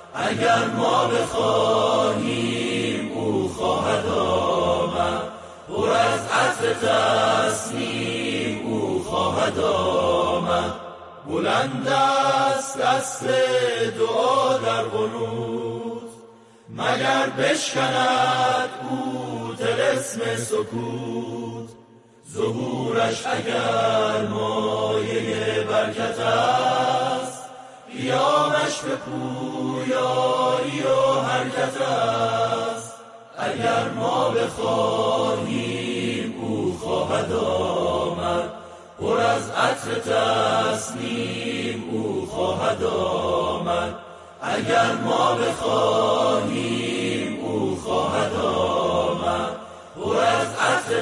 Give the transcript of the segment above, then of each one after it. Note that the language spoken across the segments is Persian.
اگر ما بخواهیم او خواهد آمد، پر از عطر تسلیم او خواهد آمد. بلند است دست دعا در قنوت، مگر بشکند او طلسم سکوت. ظهورش اگر مایه برکت است، قیامش به پویایی و حرکت است. اگر ما بخواهیم او خواهد آمد، پر از عطر تسلیم او خواهد آمد. اگر ما بخواهیم او خواهد آمد، پر از عطر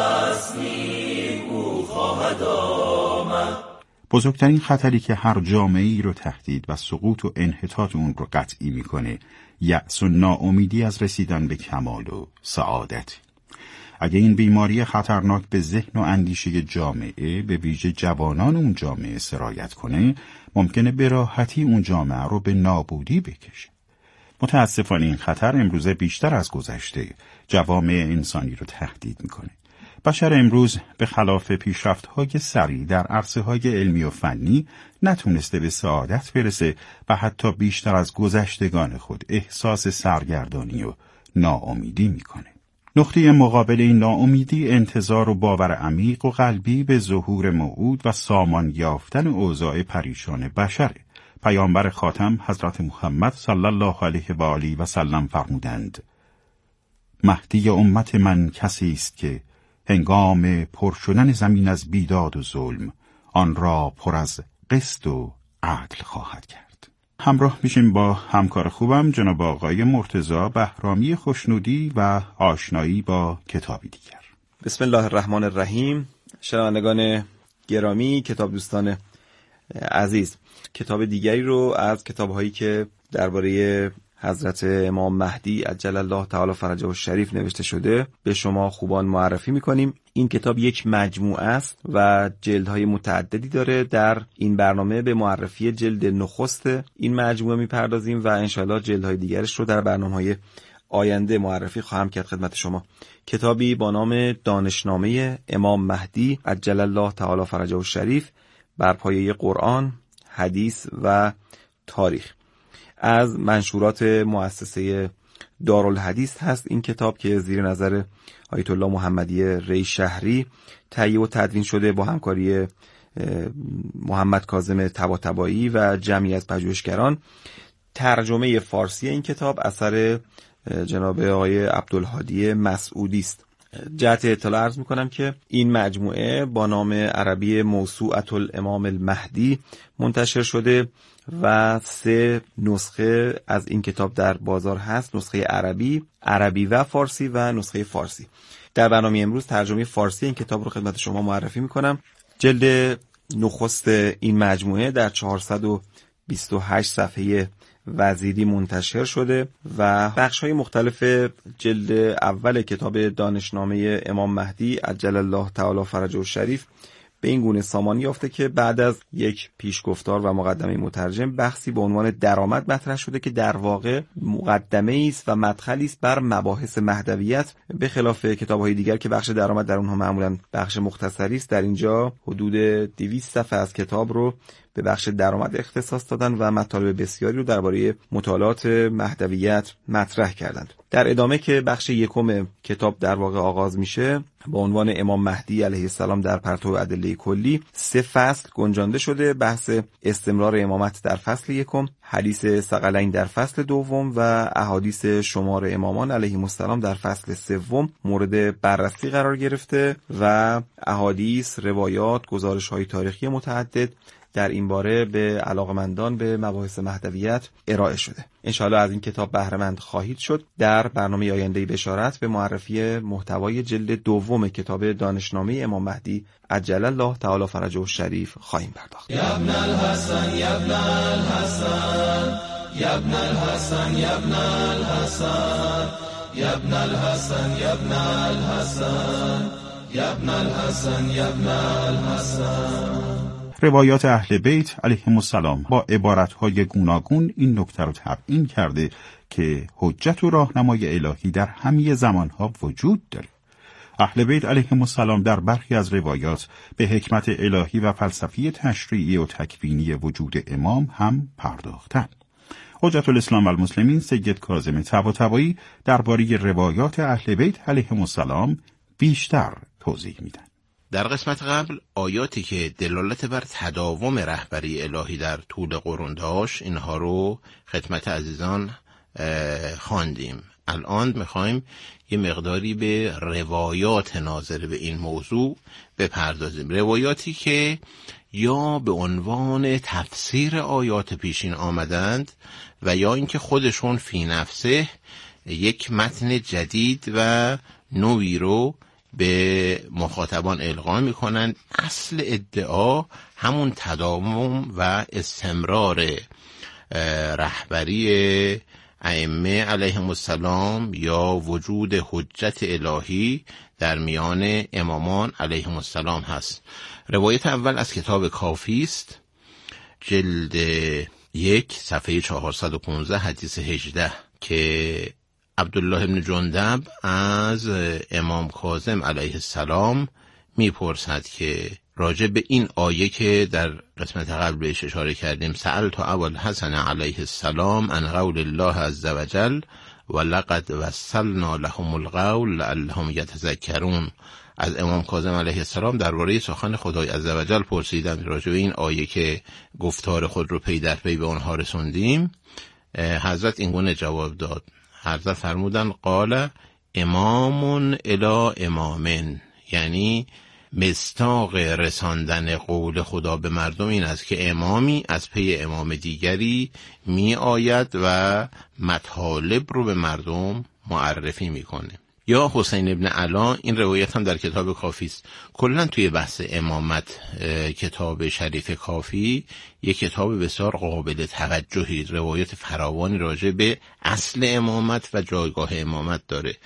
تسلیم او خواهد آمد. بزرگترین خطری که هر جامعه‌ای رو تهدید و سقوط و انحطاط اون رو قطعی میکنه، یأس و ناامیدی از رسیدن به کمال و سعادت. اگه این بیماری خطرناک به ذهن و اندیشه جامعه، به ویژه جوانان اون جامعه سرایت کنه، ممکنه به راحتی اون جامعه رو به نابودی بکشه. متاسفانه این خطر امروزه بیشتر از گذشته جوامع انسانی رو تهدید میکنه. بشر امروز به خلاف پیشرفت‌های سریع در عرصه‌های علمی و فنی نتونسته به سعادت برسه و حتی بیشتر از گذشتگان خود احساس سرگردانی و ناامیدی میکنه. نقطه مقابل این ناامیدی انتظار و باور عمیق و قلبی به ظهور موعود و سامان یافتن اوضاع پریشان بشره. پیامبر خاتم حضرت محمد صلی الله علیه و آله و سلم فرمودند: مهدی امت من کسی است که هنگام پر شدن زمین از بیداد و ظلم، آن را پر از قسط و عدل خواهد کرد. همراه میشیم با همکار خوبم جناب آقای مرتضی بهرامی خوشنودی و آشنایی با کتابی دیگر. بسم الله الرحمن الرحیم. شنوندگان گرامی، کتاب دوستان عزیز، کتاب دیگری رو از کتاب‌هایی که درباره حضرت امام مهدی عجل الله تعالی فرجه الشریف نوشته شده به شما خوبان معرفی می‌کنیم. این کتاب یک مجموعه است و جلدهای متعددی داره. در این برنامه به معرفی جلد نخست این مجموعه می‌پردازیم و انشاءالله جلدهای دیگرش رو در برنامه‌های آینده معرفی خواهم کرد خدمت شما. کتابی با نام دانشنامه امام مهدی عجل الله تعالی فرجه الشریف بر پایه قرآن، حدیث و تاریخ، از منشورات مؤسسه دارالحدیث هست. این کتاب که زیر نظر آیت الله محمدی ری شهری تهیه و تدوین شده با همکاری محمد کاظم طباطبایی و جمعی از پژوهشگران. ترجمه فارسی این کتاب اثر جناب آقای عبدالهادی مسعودی است. جهت اطلاع عرض میکنم که این مجموعه با نام عربی موسوعة الامام المهدی منتشر شده و 3 نسخه از این کتاب در بازار هست: نسخه عربی و فارسی و نسخه فارسی. در برنامه امروز ترجمه فارسی این کتاب رو خدمت شما معرفی میکنم. جلد نخست این مجموعه در 428 صفحه وزیری منتشر شده و بخش‌های مختلف جلد اول کتاب دانشنامه امام مهدی عجل الله تعالی فرجه الشریف به این گونه سامان یافته که بعد از یک پیشگفتار و مقدمه مترجم بحثی به عنوان درآمد مطرح شده که در واقع مقدمه‌ای است و مدخلی است بر مباحث مهدویت، به خلاف کتاب‌های دیگر که بخش درآمد در اونها معمولاً بخش مختصری است. در اینجا حدود 200 صفحه از کتاب رو به بخش درآمد اختصاص دادن و مطالب بسیاری رو درباره مطالعات مهدویت مطرح کردند. در ادامه که بخش یکم کتاب در واقع آغاز میشه با عنوان امام مهدی علیه السلام در پرتو ادله کلی، 3 فصل گنجانده شده: بحث استمرار امامت در فصل یکم، حدیث ثقلین در فصل دوم و احادیث شمار امامان علیهم السلام در فصل سوم مورد بررسی قرار گرفته و احادیث، روایات، گزارش‌های تاریخی متعدد در این باره به علاقمندان به مباحث مهدویت ارائه شده. انشاءالله از این کتاب بهره مند خواهید شد. در برنامه آینده بشارت به معرفی محتوای جلد دوم کتاب دانشنامه امام مهدی عجل الله تعالی فرجه الشریف خواهیم پرداخت. یا ابن الحسن یا ابن الحسن یا ابن الحسن یا ابن الحسن یا ابن الحسن یا ابن الحسن یا ابن الحسن یا ابن الحسن. روایات اهل بیت علیهم السلام با عبارتهای گوناگون این نکته رو تبیین کرده که حجت و راهنمای الهی در همه زمانها وجود داره. اهل بیت علیهم السلام در برخی از روایات به حکمت الهی و فلسفی تشریعی و تکوینی وجود امام هم پرداختند. حجت الاسلام و المسلمین سید کاظم طباطبایی درباره روایات اهل بیت علیهم السلام بیشتر توضیح میدن. در قسمت قبل آیاتی که دلالت بر تداوم رهبری الهی در طول قرون داشت اینها رو خدمت عزیزان خواندیم. الان میخوایم یه مقداری به روایات ناظر به این موضوع بپردازیم، روایاتی که یا به عنوان تفسیر آیات پیشین آمدند و یا اینکه خودشون فی نفسه یک متن جدید و نوعی رو به مخاطبان القا میکنند. اصل ادعا همون تداوم و استمرار رهبری ائمه علیهم السلام یا وجود حجت الهی در میان امامان علیهم السلام هست. روایت اول از کتاب کافی است، جلد 1 صفحه 415 حدیث 18 که عبدالله بن جندب از امام کاظم علیه السلام میپرسد که راجع به این آیه که در قسمت قبل بهش اشاره کردیم، سألت ابوالحسن علیه السلام عن قول الله عز وجل ولقد وصلنا لهم القول لعلهم یتذکرون، از امام کاظم علیه السلام درباره سخن خدای عز وجل پرسیدند راجع به این آیه که گفتار خود رو پی در پی به آنها رسوندیم. حضرت این گونه جواب داد، حضرت فرمودن قال امام الی امامن، یعنی مصداق رساندن قول خدا به مردم این است که امامی از پی امام دیگری می آید و مطالب رو به مردم معرفی میکنه. یا حسین ابن علا، این روایت هم در کتاب کافی است. کلا توی بحث امامت کتاب شریف کافی یک کتاب بسیار قابل توجهی، روایت فراوانی راجع به اصل امامت و جایگاه امامت داره.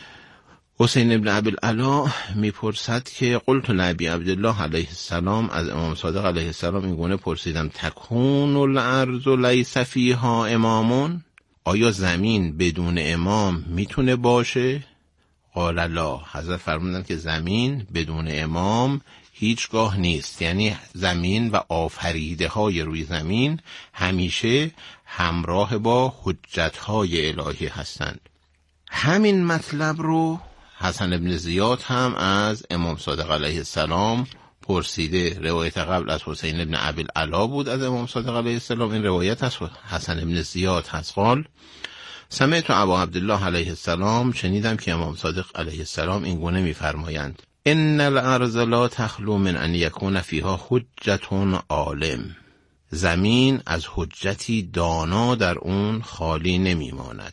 حسین ابن عبدالعلا میپرسد که قلت لابی عبدالله علیه السلام، از امام صادق علیه السلام این گونه پرسیدم تکون الارض لیس فیها امامون، آیا زمین بدون امام میتونه باشه؟ قال لا، حضرت فرمودند که زمین بدون امام هیچگاه نیست، یعنی زمین و آفریده های روی زمین همیشه همراه با حجت های الهی هستند. همین مطلب رو حسن ابن زیاد هم از امام صادق علیه السلام پرسیده. روایت قبل از حسین ابن عبدالعلا بود از امام صادق علیه السلام، این روایت از حسن ابن زیاد هست. قال سمعت ابا عبدالله علیه السلام، شنیدم که امام صادق علیه السلام این گونه می‌فرمایند ان الارض لا تخلو من ان یکون فیها حجت عالم، زمین از حجتی دانا در اون خالی نمیماند.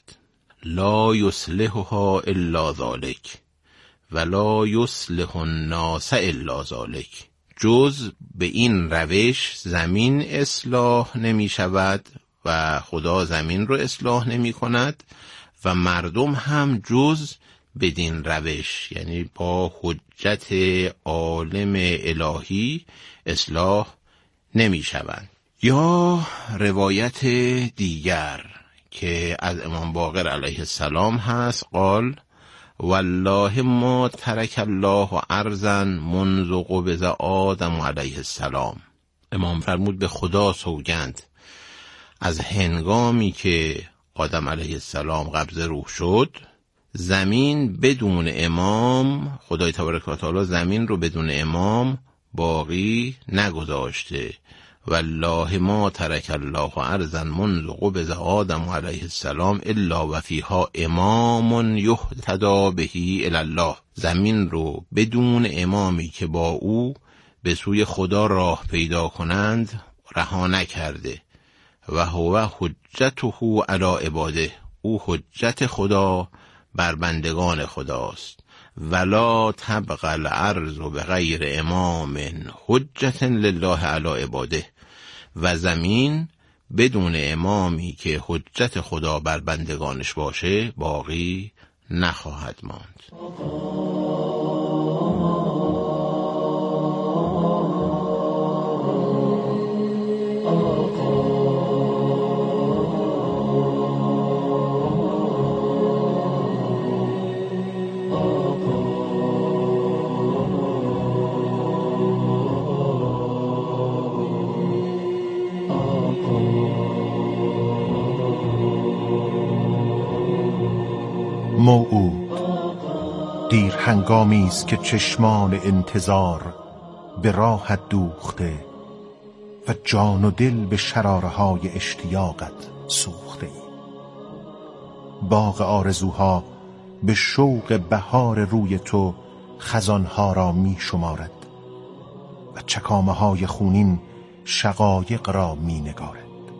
لا یصلحها الا ذلک ولا یصلح الناس الا ذلک، جز به این روش زمین اصلاح نمی شود و خدا زمین رو اصلاح نمی کند و مردم هم جز بدین روش، یعنی با حجت عالم الهی اصلاح نمی شوند. یا روایت دیگر که از امام باقر علیه السلام هست، قال والله ما ترک الله ارضا منذ قبض آدم علیه السلام، امام فرمود به خدا سوگند از هنگامی که آدم علیه السلام قبض روح شد، زمین بدون امام، خدای تبارک و تعالی زمین رو بدون امام باقی نگذاشته. والله ما ترک الله ارضا منذ قبض آدم علیه السلام الا و فیها امام یهتدی به الی الله، زمین رو بدون امامی که با او به سوی خدا راه پیدا کنند رها نکرده. و هو حجته علی عباده، او حجت خدا بر بندگان خداست. ولا تبقى الارض بغیر امام حجت لله علی عباده، و زمین بدون امامی که حجت خدا بر بندگانش باشه باقی نخواهد ماند. موعود دیر هنگامی است که چشمان انتظار به راحت دوخته و جان و دل به شراره‌های اشتیاقت سوخته ای. باغ آرزوها به شوق بهار روی تو خزانها را می شمارد و چکامه های خونین شقایق را می نگارد.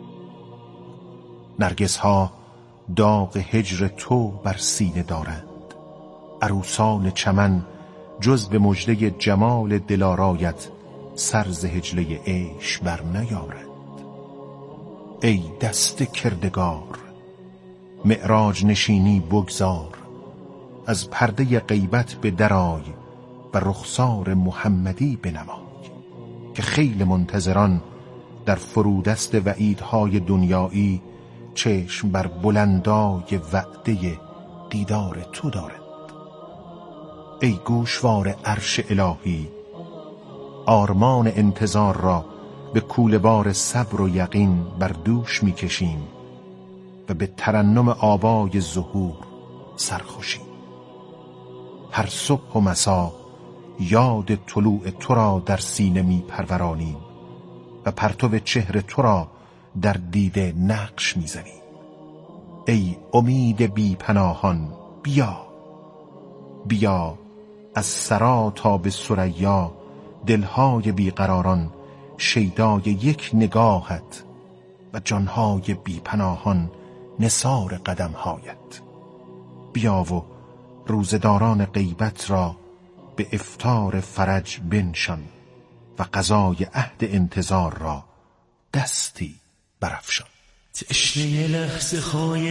نرگس ها داغ هجر تو بر سینه دارند، عروسان چمن جز به مژده جمال دلارایت سر ز هجله عیش بر نیارند. ای دست کردگار معراج نشینی بگذار، از پرده غیبت به درای و رخسار محمدی بنمای، که خیل منتظران در فرودست وعیدهای دنیایی چشم بر بلندای وعده دیدار تو دارند. ای گوشوار عرش الهی، آرمان انتظار را به کوله‌بار صبر و یقین بر دوش می‌کشیم و به ترنم آوای ظهور سرخوشیم. هر صبح و مسا یاد طلوع تو را در سینه می‌پرورانیم و پرتو چهره تو را در دیده نقش می‌زنیم. ای امید بی پناهان، بیا بیا از سرا تا به ثریا، دلهای بیقراران شیدای یک نگاهت و جانهای بی پناهان نثار قدمهایت. بیا و روزداران غیبت را به افطار فرج بنشان و قضای عهد انتظار را دستی برافشان. تشنه لحظه های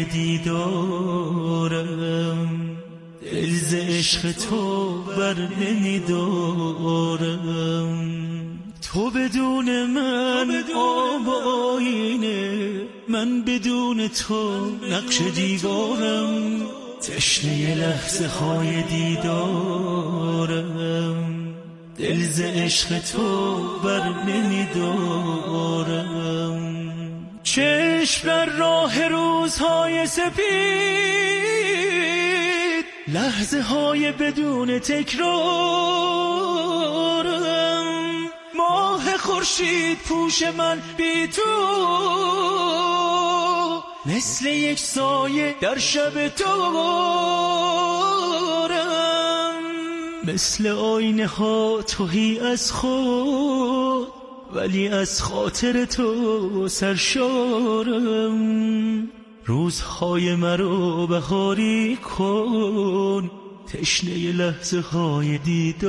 دیدارم، دل ز عشق تو بر نمیدارم. تو بدون من آب آینه، من بدون تو نقش دیوارم. تشنه لحظه های دیدارم، دل ز عشق تو بر نمیدارم. چشم در راه روزهای سپید، لحظه های بدون تکرارم. ماه خورشید پوش من بی تو، مثل یک سایه در شب تارم. مثل آینه ها تهی از خود، ولی از خاطر تو سرشارم. روزهای مرا بهاری کن، تشنه لحظه های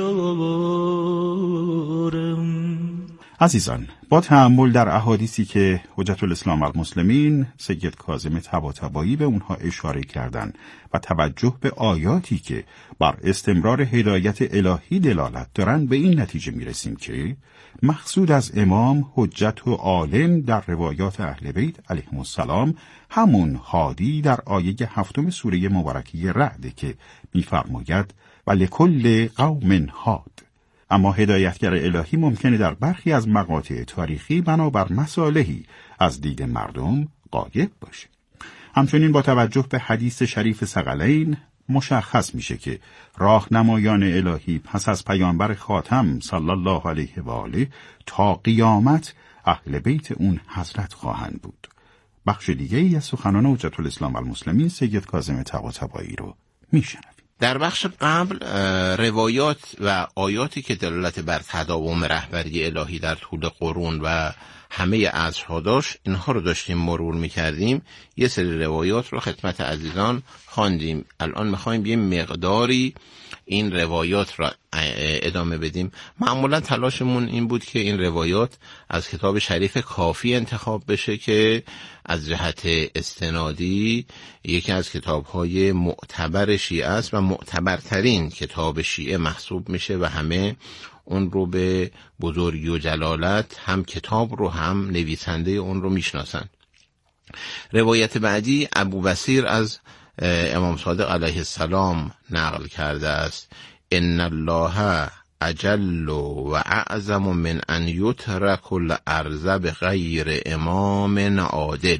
دیدارم. عزیزان، با تأمل در احادیثی که حجت الاسلام المسلمین سید کاظم طباطبایی به اونها اشاره کردند و توجه به آیاتی که بر استمرار هدایت الهی دلالت دارند، به این نتیجه میرسیم که مقصود از امام حجت و عالم در روایات اهل بیت علیهم السلام همون هادی در آیه 7 سوره مبارکه رعد که می‌فرماید و لکل قوم هاد. اما هدایتگر الهی ممکنه در برخی از مقاطع تاریخی بنابر مصالحی از دید مردم غایب باشه. همچنین با توجه به حدیث شریف ثقلین مشخص میشه که راهنمایان الهی پس از پیامبر خاتم صلی الله علیه و آله تا قیامت اهل بیت اون حضرت خواهند بود. بخش دیگه ای از سخنان حجت الاسلام المسلمین سید کاظم طباطبایی رو میشنویم. در بخش قبل روایات و آیاتی که دلالت بر تداوم رهبری الهی در طول قرون و همه عصرها داشت، اینها رو داشتیم مرور می‌کردیم. یه سری روایات رو خدمت عزیزان خواندیم. الان می‌خوایم یه مقداری این روایات را ادامه بدیم. معمولا تلاشمون این بود که این روایات از کتاب شریف کافی انتخاب بشه که از جهت استنادی یکی از کتاب‌های معتبر شیعه است و معتبرترین کتاب شیعه محسوب میشه و همه اون رو به بزرگی و جلالت هم کتاب رو هم نویسنده اون رو میشناسن. روایت بعدی ابو بصیر از امام صادق علیه السلام نقل کرده است: ان الله اجل و اعظم من ان یترک الارض بغیر امام عادل.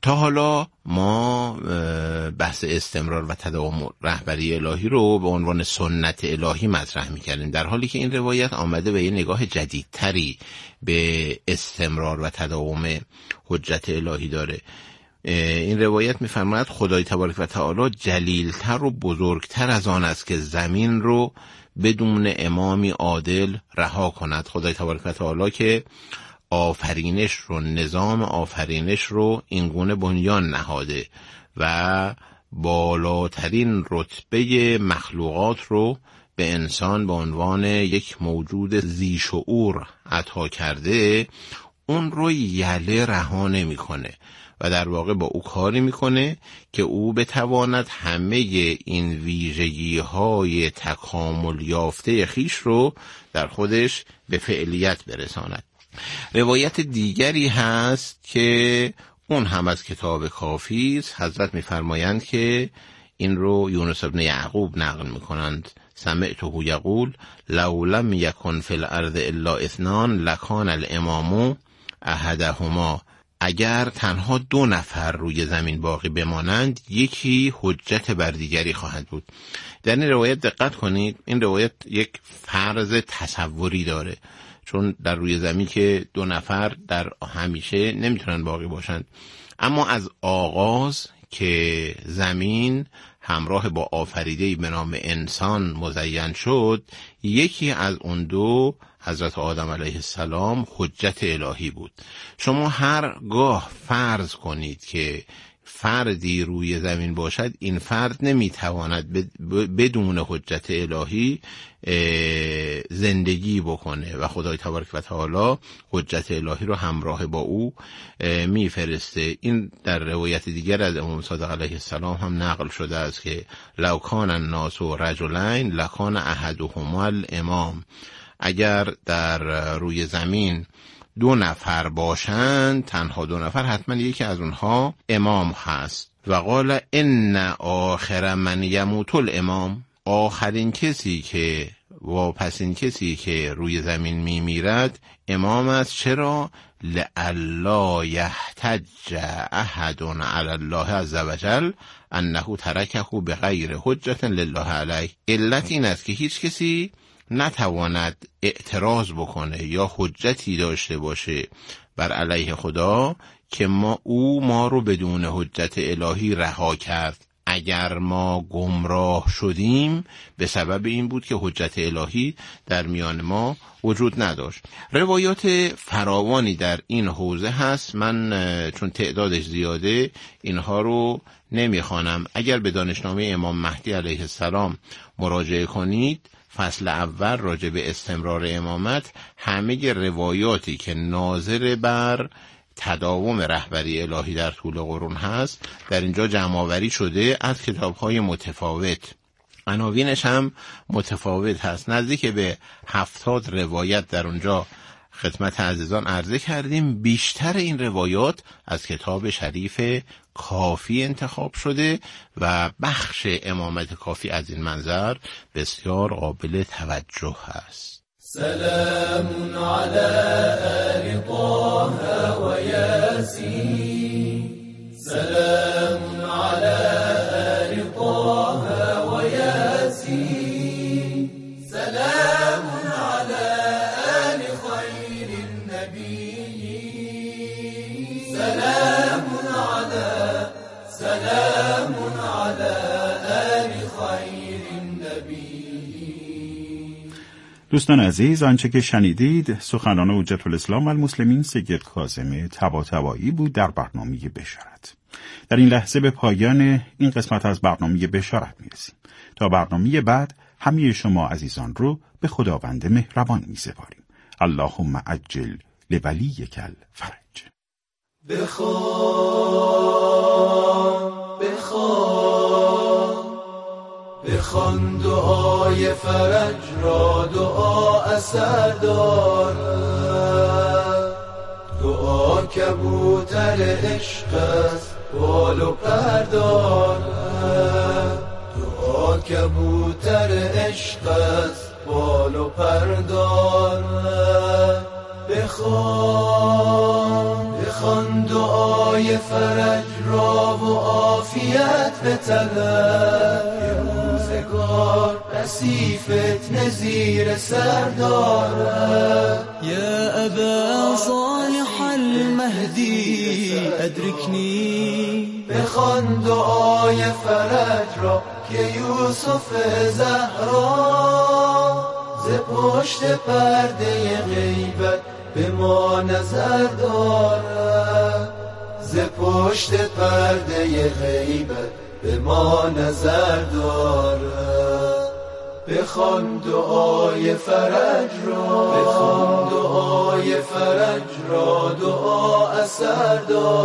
تا حالا ما بحث استمرار و تداوم رهبری الهی رو به عنوان سنت الهی مطرح می‌کردیم، در حالی که این روایت آمده به یه نگاه جدیدتری به استمرار و تداوم حجت الهی داره. این روایت می‌فرماید خدای تبارک و تعالی جلیلتر و بزرگتر از آن است که زمین رو بدون امامی عادل رها کند. خدای تبارک و تعالی که آفرینش رو، نظام آفرینش رو اینگونه بنیان نهاده و بالاترین رتبه مخلوقات رو به انسان به عنوان یک موجود ذی شعور عطا کرده، اون رو یله رها نمی‌کنه و در واقع با او کاری میکنه که او بتواند همه این ویژگی‌های تکامل یافته خیش رو در خودش به فعلیت برساند. روایت دیگری هست که اون هم از کتاب کافی است. حضرت میفرمایند که این رو یونس ابن یعقوب نقل میکنند: سمعته یقول لو لم یکن فی الارض الا اثنان لکان الامام احدهما. اگر تنها 2 نفر روی زمین باقی بمانند، یکی حجت بر دیگری خواهد بود. در این روایت دقت کنید، این روایت یک فرض تصوری داره، چون در روی زمین که 2 نفر در همیشه نمیتونن باقی باشند، اما از آغاز که زمین همراه با آفریده‌ای به نام انسان مزین شد، یکی از اون 2 حضرت آدم علیه السلام حجت الهی بود. شما هرگاه فرض کنید که فردی روی زمین باشد، این فرد نمیتواند بدون حجت الهی زندگی بکنه و خدای تبارک و تعالی حجت الهی رو همراه با او میفرسته. این در روایت دیگر از امام صادق علیه السلام هم نقل شده است که لو کان الناس رجلین لکان احدهما الامام. اگر در روی زمین 2 نفر باشند، تنها 2 نفر، حتما یکی از اونها امام هست. و قال ان آخر من یموت الامام. آخرین کسی که واپسین کسی که روی زمین میمیرد امام است. چرا؟ لئلا یحتج احد علی الله عز وجل انه ترکه بغیر حجت لله علیه. علت این است که هیچ کسی نتواند اعتراض بکنه یا حجتی داشته باشه بر علیه خدا که ما رو بدون حجت الهی رها کرد. اگر ما گمراه شدیم به سبب این بود که حجت الهی در میان ما وجود نداشت. روایات فراوانی در این حوزه هست. من چون تعدادش زیاده اینها رو نمیخوانم. اگر به دانشنامه امام مهدی علیه السلام مراجعه کنید، فصل اول راجع به استمرار امامت، همه روایاتی که ناظر بر تداوم رهبری الهی در طول قرون هست در اینجا جمع آوری شده از کتاب‌های متفاوت. عناوینش هم متفاوت هست. نزدیک به 70 روایت در اونجا خدمت عزیزان عرضه کردیم. بیشتر این روایات از کتاب شریف کافی انتخاب شده و بخش امامت کافی از این منظر بسیار قابل توجه است. سلام علی آل طه و یاسین، سلام علی آل طه و یاسین، سلام علی آل خیر النبی، سلام علی آل خیر النبی. دوستان عزیز، آنچه که شنیدید سخنان حجت الاسلام و المسلمین سید کاظم طباطبایی بود در برنامه بشارت. در این لحظه به پایان این قسمت از برنامه بشارت میرسیم. تا برنامه بعد همه شما عزیزان رو به خداوند مهربان میسپاریم. اللهم عجل لولیک الفرج. بخوان دعای فرج را، دعا اثر دارد. دعا کبوتر عشق است، بال و پر دارد. دعا کبوتر عشق است، بال و پر دارد. بخوان بخوان دعای فرج را و عافیت به طلب. یه روزگار بسی فتنه زیر سر دارد. يا أبا صالح المهدي أدركني. بخوان دعای فرج را که یوسف زهرا ز پشت پرده غیبت به ما نظر دارد. ز پشت پرده غیبت به ما نظر دارد. بخوان دعای فرج را، بخوان دعای فرج را، دعا اثر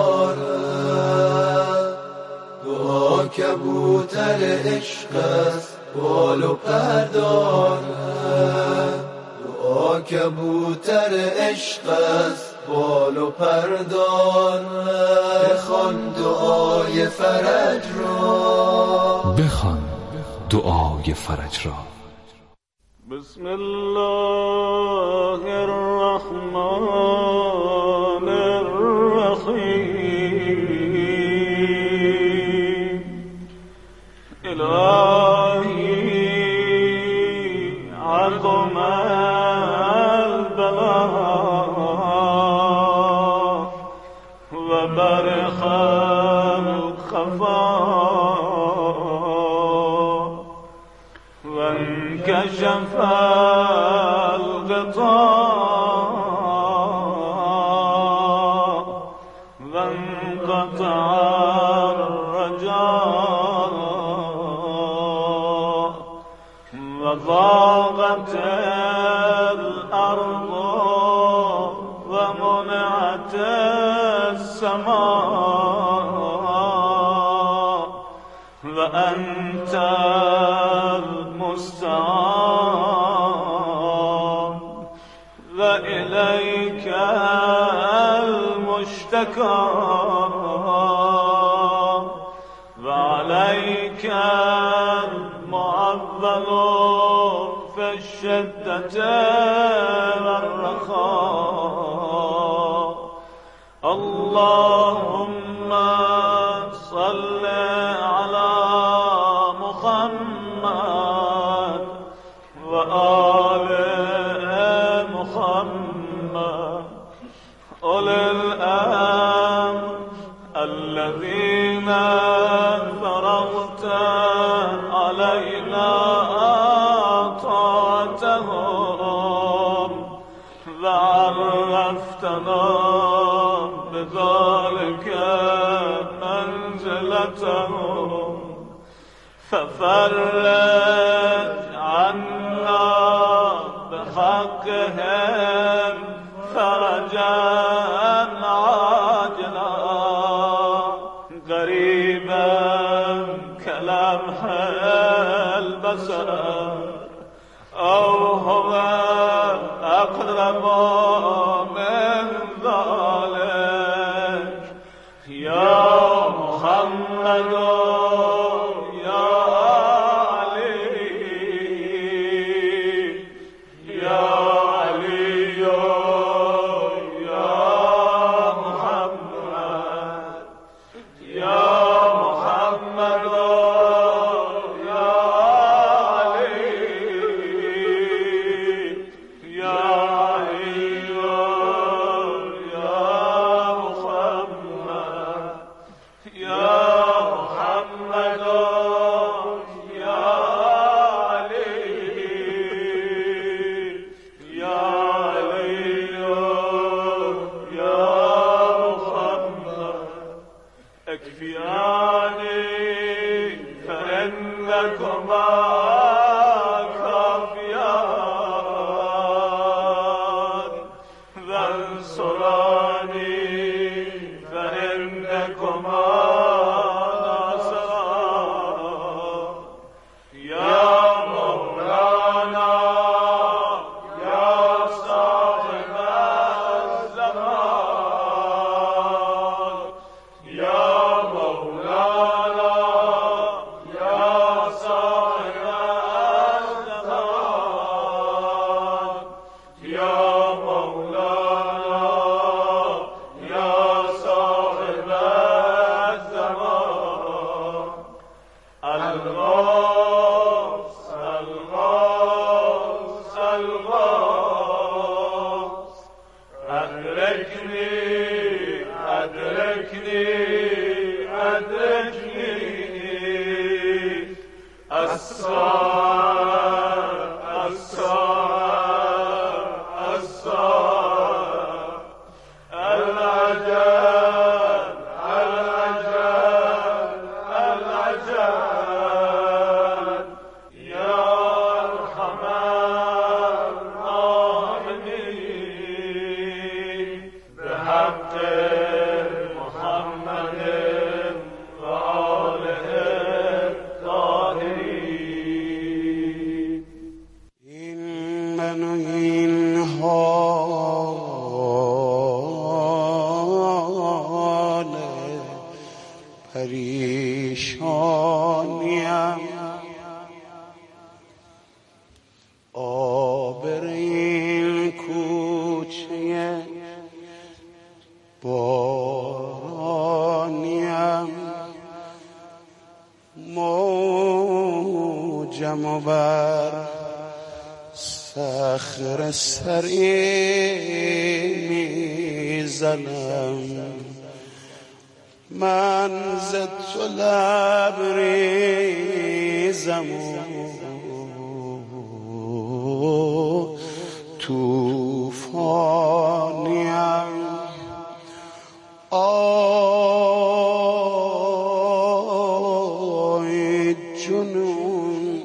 دارد. دعا کبوتر عشق است بال و پر دارد. دعا کبوتر عشق است بال و پر دارد. بخوان دعای فرج را، بخوان دعای فرج را. بسم الله الرحمن الرحیم. الهی عظم البلاء و برخ الخفا وانكشف الغطاء وانقطع الرجاء وضاقت الأرض ومنعت السماء وأنت المستعان وإليك المشتكى وعليك المعول في الشدة والرخاء. اللهم صل على محمد وآل محمد أولي الأمر الذين فرضت علينا طاعتهم وعرفتنا بذلك منزلتهم ففرج عنا بحقهم فرجا عاجلا قريبا كلمح البصر أو هو أقرب من ذلك. يا محمد يا مولانا يا صاحب الغاث الغاث الغاث أدركني أدركني أدركني الساعة الساعة الساعة العجل العجل العجل يا أرحم الراحمين بحق محمد وآله الطاهرين. این من و این حال پریشانیم، آبر این کوچه بارانیم، موجم و بر صخره سری میزنم، من ز تو لبریزم و طوفانیم، آی جنون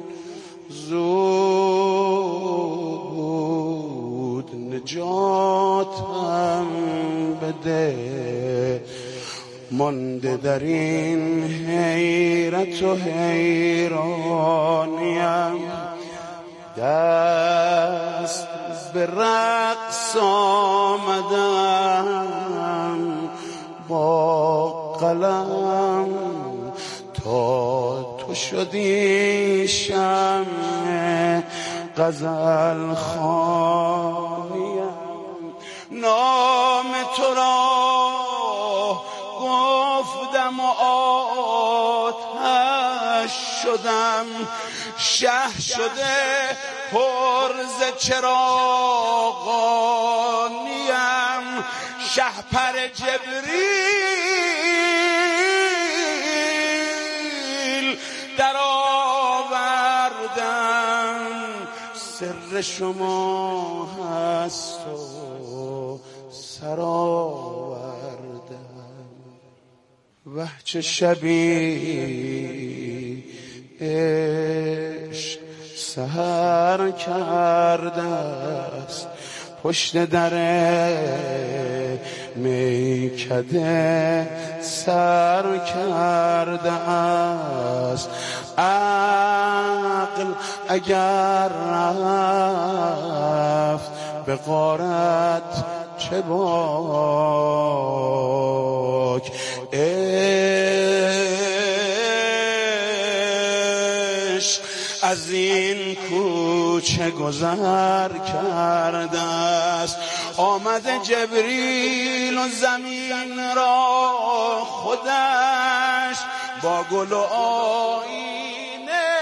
زود نجاتم بده، مانده در این حیرت و حیرانیم، دست به رقص آمدم با قلم تا تو شدی شمع غزل خوانیم، نام تو را گفتم و آتش شدم، شه شده پر ز چراغانیم، شهپر جبریل در آوردم، سر شما هست و سر آوردم، وه چه شبی عشق سحر کرده است، پشت در میکده سر کرده است، عقل اگر رفت به غارت چه باک، عشق از این کوچه گذر کرده است، آمده جبریل و زمین را خودش با گل و آینه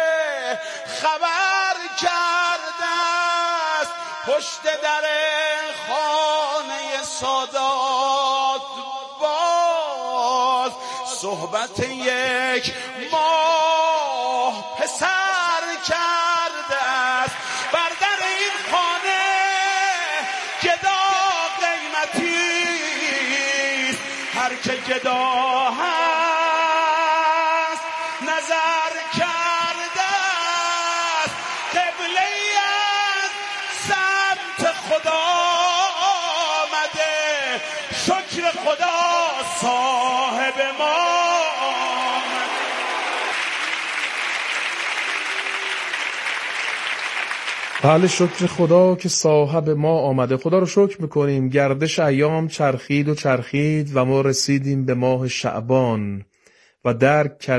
خبر کرده است، پشت در خانه سادات باز صحبت یک ماه پسر کرده است، بر در این خانه گدا قیمتی است، هر که گدا هست نظر کرده است، قبله از سمت خدا آمده، شکر خدا صاحب ما. بله، شکر خدا که صاحب ما آمده. خدا رو شکر میکنیم. گردش ایام چرخید و چرخید و ما رسیدیم به ماه شعبان و درک